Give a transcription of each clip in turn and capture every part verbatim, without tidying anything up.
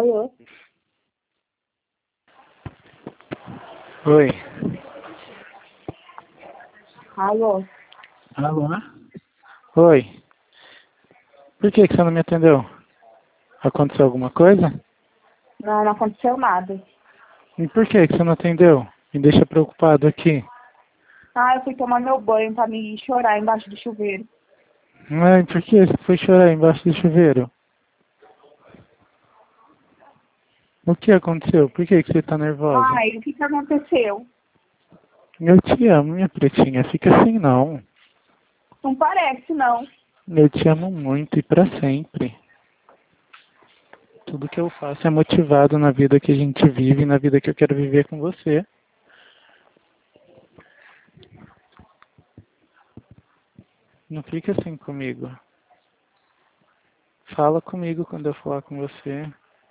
Alô? Oi. Alô? Alô? Oi. Por que que você não me atendeu? Aconteceu alguma coisa? Não, não aconteceu nada. E por que que você não atendeu? Me deixa preocupado aqui. Ah, eu fui tomar meu banho pra me chorar embaixo do chuveiro. Ai, por que você foi chorar embaixo do chuveiro? O que aconteceu? Por que que você tá nervosa? Ai, o que que aconteceu? Eu te amo, minha pretinha. Fica assim não. Não parece, não. Eu te amo muito e pra sempre. Tudo que eu faço é motivado na vida que a gente vive, na vida que eu quero viver com você. Não fica assim comigo. Fala comigo quando eu falar com você.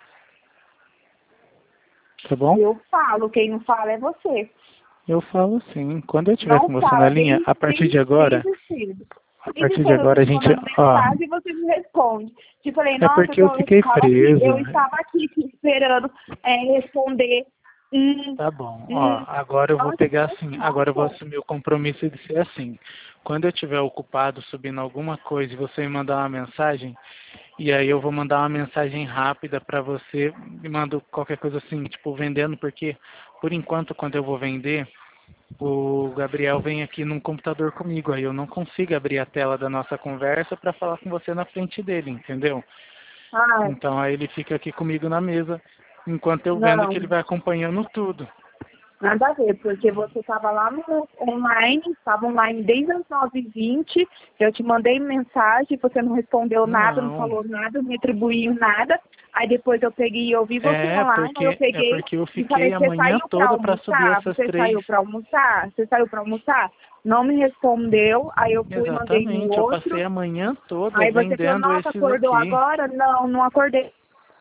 Tá bom? Eu falo, quem não fala é você. Eu falo sim. Quando eu estiver Não com você na fala, linha, desde, a partir de desde, agora, desde cedo. a Desde partir de cedo eu tô agora a te gente, mandando ó, mensagem e você me responde. Te falei, é nossa, eu, porque eu tô, eu fiquei estava aqui, preso. eu estava aqui te esperando é, responder. Hum, Tá bom, ó, hum. agora eu vou Nossa, pegar assim, agora eu vou nossa. assumir o compromisso de ser assim. Quando eu estiver ocupado subindo alguma coisa e você me mandar uma mensagem, e aí eu vou mandar uma mensagem rápida pra você, me mando qualquer coisa assim, tipo vendendo, porque por enquanto quando eu vou vender, o Gabriel vem aqui num computador comigo, aí eu não consigo abrir a tela da nossa conversa para falar com você na frente dele, entendeu? Ai, Então aí ele fica aqui comigo na mesa, enquanto eu vendo que não. ele vai acompanhando tudo. Nada a ver, porque você estava lá no online, estava online desde as nove e vinte, eu te mandei mensagem, você não respondeu nada, não Não, falou nada, não me atribuiu nada. Aí depois eu peguei e ouvi você é online, aí eu porque é peguei porque eu e fiquei falei, a você manhã saiu para toda para subir almoçar? essas Você três. saiu para almoçar? Você saiu para almoçar? Não me respondeu, aí eu fui e mandei no Exatamente, eu outro. passei a manhã toda Aí você falou, vendendo nossa, esses acordou aqui. agora? Não, não acordei.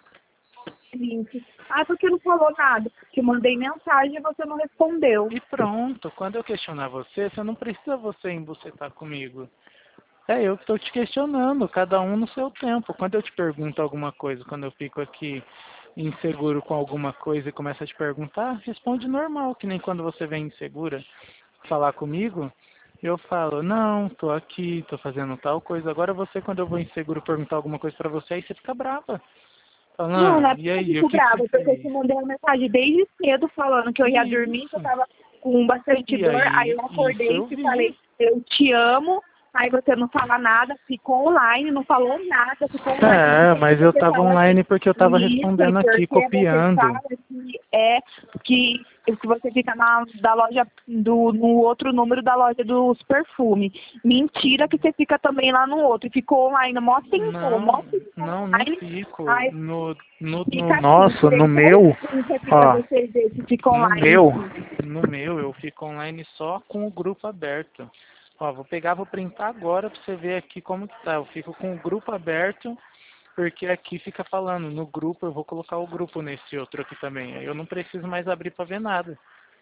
Vinte. Ah, porque não falou nada. Te mandei mensagem e você não respondeu. E pronto, quando eu questionar você, você não precisa você embucetar comigo. É eu que estou te questionando, cada um no seu tempo. Quando eu te pergunto alguma coisa, quando eu fico aqui inseguro com alguma coisa e começo a te perguntar, responde normal, que nem quando você vem insegura falar comigo, eu falo, não, tô aqui, tô fazendo tal coisa. Agora você, quando eu vou inseguro perguntar alguma coisa pra você, aí você fica brava. Não, não Falando, é e porque eu aí, o fico que que você brava, porque eu te fez? mandei uma mensagem desde cedo falando que eu ia dormir, que eu Isso. tava com bastante E dor, aí aí, eu isso acordei eu e te vi. falei, eu te amo, aí você não fala nada, ficou online, não falou nada, ficou online. É, Porque mas eu você tava fala assim, online porque eu tava isso, é respondendo aqui, porque você copiando. fala que é que, que você fica na da loja do no outro número da loja dos perfumes. Mentira que você fica também lá no outro. E ficou online mó tempão, mó Não, tempão não, não online. fico. Aí No, no, no fica assim, nosso, no três meu, certinho, você fica ó, você ver se fica no online, meu, sim. no meu, eu fico online só com o grupo aberto. Ó, vou pegar, vou printar agora pra você ver aqui como que tá. Eu fico com o grupo aberto, porque aqui fica falando, no grupo, eu vou colocar o grupo nesse outro aqui também. Aí eu não preciso mais abrir pra ver nada.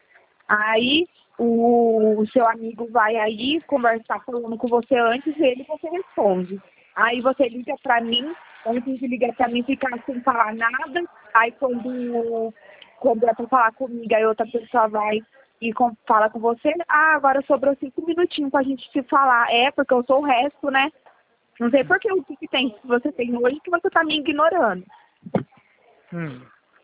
Aí o, o seu amigo vai aí conversar falando com você antes dele e você responde. Aí você liga pra mim, antes de ligar pra mim ficar sem falar nada. Aí quando, quando é pra falar comigo, aí outra pessoa vai e com- fala com você. Ah, agora sobrou cinco minutinhos pra gente se falar. É, porque eu sou o resto, né? Não sei por que o que, que tem que você tem hoje que você tá me ignorando. Hum,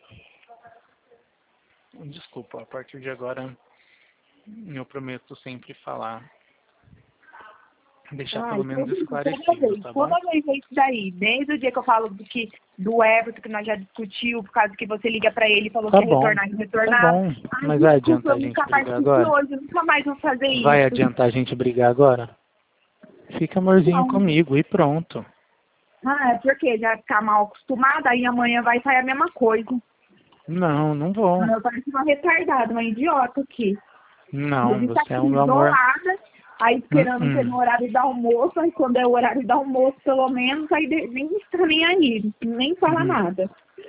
desculpa, a partir de agora eu prometo sempre falar, deixar Ai, pelo menos todo, toda esclarecido, vez, tá bom? toda vez é isso daí. Desde o dia que eu falo do, que, do Everton, que nós já discutiu, por causa que você liga pra ele e falou Tá que ia bom, retornar e não tá retornava. bom. Ai, Mas vai desculpa, adiantar eu a gente nunca mais brigar fiz agora? hoje, eu nunca mais vou fazer Vai isso. adiantar a gente brigar agora? Fica amorzinho Não. comigo e pronto. Ah, é porque já ficar mal acostumada, aí amanhã vai sair a mesma coisa. Não, não vou. Eu pareço uma retardada, uma idiota aqui. Eu Não, devia estar você é aqui o meu amor. isolada, aí Hum, esperando ser no hum, horário do almoço, aí quando é o horário do almoço, pelo menos, aí de- nem está nem aí, nem fala hum. nada.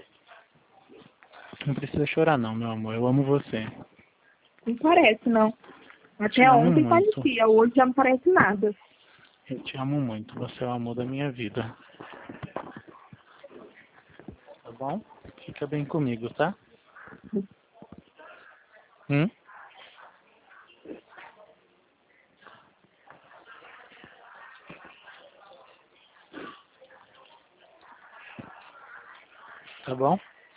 Não precisa chorar não, meu amor. Eu amo você. Não parece, não. Te Até amo ontem muito. parecia, hoje já não parece nada. Eu te amo muito. Você é o amor da minha vida. Tá bom? Fica bem comigo, tá? Hum? Tá bom?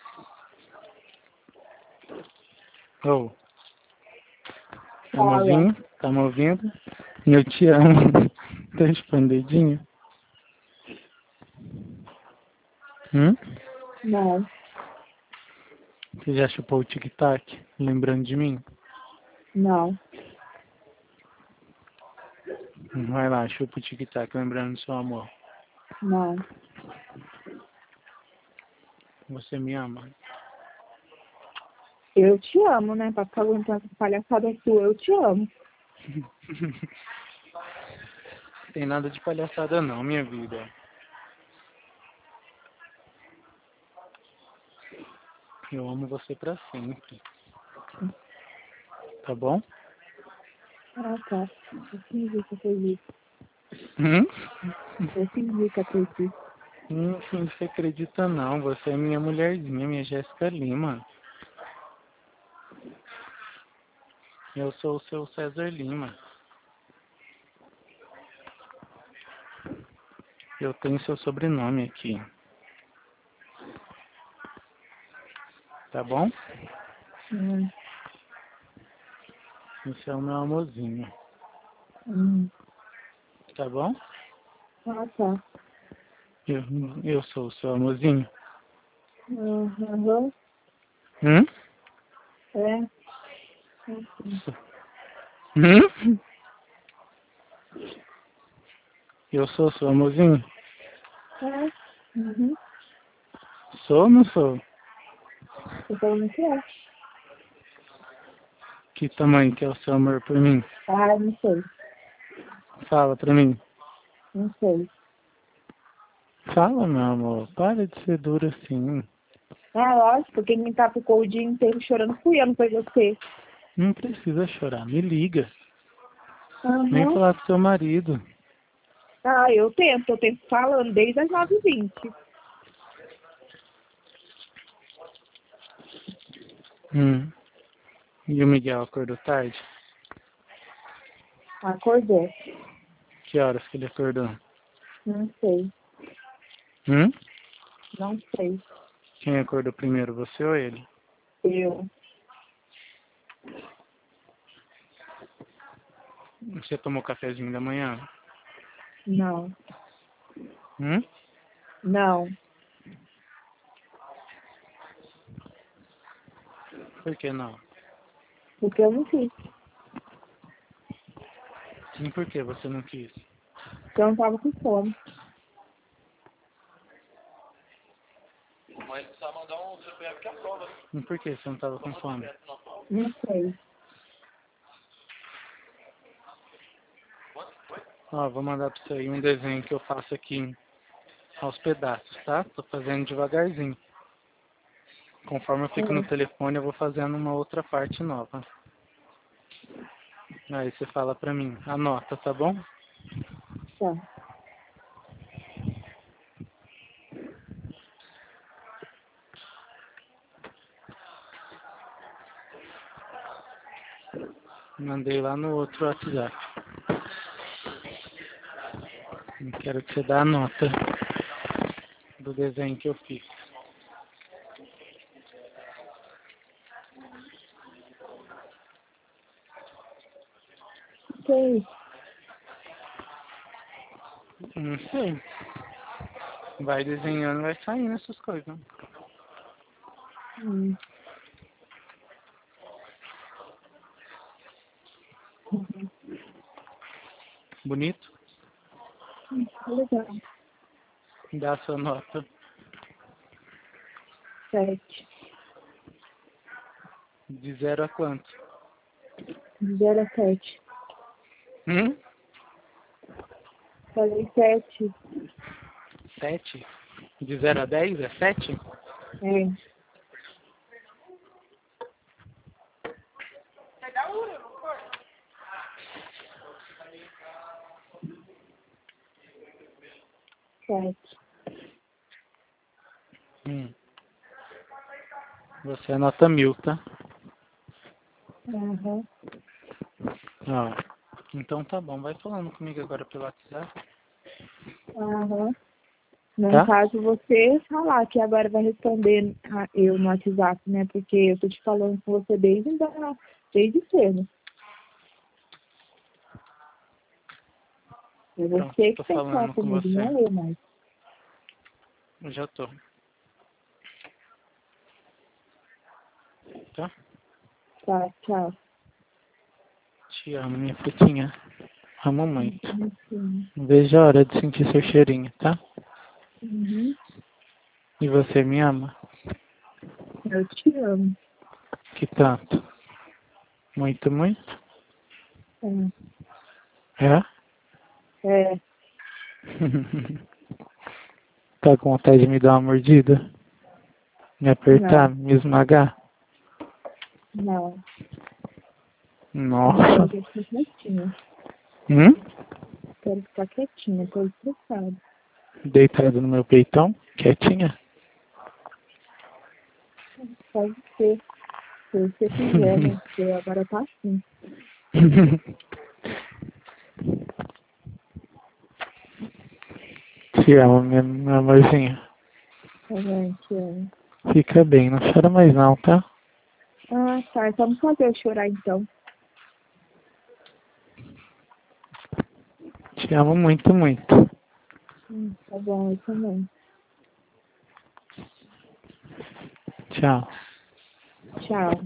Ô, tá me Fala. ouvindo? Tá me ouvindo? Eu te amo. Tá chupando dedinho? Hum? Não, Você já chupou o tic-tac? Lembrando de mim? não, Vai lá, chupa o tic-tac, lembrando do seu amor. não. Você me ama? Eu te amo, né? Pra ficar aguentando essa palhaçada sua, eu te amo. Tem nada de palhaçada não, minha vida. Eu amo você pra sempre. Tá bom? Ah, tá. Eu fingi que acredito. Hum? Eu fingi que acredito. Hum, você acredita não, você é minha mulherzinha, minha Jéssica Lima. Eu sou o seu César Lima. Eu tenho seu sobrenome aqui. Tá bom? Hum, Você é o meu amorzinho. hum. Tá bom? Ah, tá. Eu, eu sou o seu amorzinho. Aham. Hum? É. Assim. Hum? Eu sou seu amorzinho? É. Uhum. Sou ou não sou? Tô falando que é. Que tamanho que é o seu amor por mim? Ah, não sei. Fala pra mim. Não sei. Fala, meu amor. Para de ser dura assim. Ah, lógico, quem me tá ficou o dia inteiro chorando fui eu, não foi você. Não precisa chorar. Me liga. Vem Aham. falar com seu marido. Ah, eu tento, eu tento falando desde as nove e vinte. Hum. E o Miguel acordou tarde? Acordou. Que horas que ele acordou? Não sei. Hum? Não sei. Quem acordou primeiro, você ou ele? Eu. Você tomou cafezinho da manhã? Não. Hum? Não. Por que não? Porque eu não fiz. E por que você não quis? Porque eu não tava com fome. E por que você não estava com fome? Não sei. Ó, vou mandar pra você aí um desenho que eu faço aqui aos pedaços, tá? Tô fazendo devagarzinho. Conforme eu fico no É. telefone, eu vou fazendo uma outra parte nova. Aí você fala pra mim, anota, tá bom? Tá. Mandei lá no outro WhatsApp. Eu quero que você dê a nota do desenho que eu fiz. O que é isso? Não sei. Vai desenhando, vai saindo essas coisas. Hum. Uhum. Bonito? Hum, legal. Dá a sua nota. Sete. De zero a quanto? De zero a sete. Hum? Falei sete. Sete? De zero a dez é sete? É. Sete. Hum. Você é nota mil, tá? Uhum. Ó. Então tá bom, vai falando comigo agora pelo WhatsApp. Uhum. No Tá? caso, você falar que agora vai responder a- eu no WhatsApp, né? Porque eu tô te falando com você desde, da, desde cedo. É Pronto, você que tô tem que falar falando com comigo, você. não eu mais. Eu já tô. Tá? Tá, tchau. Te amo, minha frutinha. Amo muito. Uhum. Não vejo a hora de sentir seu cheirinho, tá? Uhum. E você me ama? Eu te amo. Que tanto? Muito, muito? É? É, é, Tá com vontade de me dar uma mordida? Me apertar? não, Me esmagar? não. Não, Nossa. eu quero ficar quietinha. Hum? Quero ficar quietinha, tô estressada. Deitado no meu peitão? Quietinha? Pode ser, se você quiser, né? Porque agora tá assim. Te amo, minha, meu amorzinho. Tá bem, te amo. Fica bem, não chora mais não, tá? Ah, tá. Então vamos fazer eu chorar então. Te amo muito, muito. Hum, tá bom, eu também. Tchau. Tchau.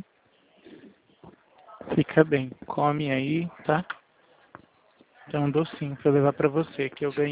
Fica bem. Come aí, tá? Tem um docinho pra eu levar pra você, que eu ganhei.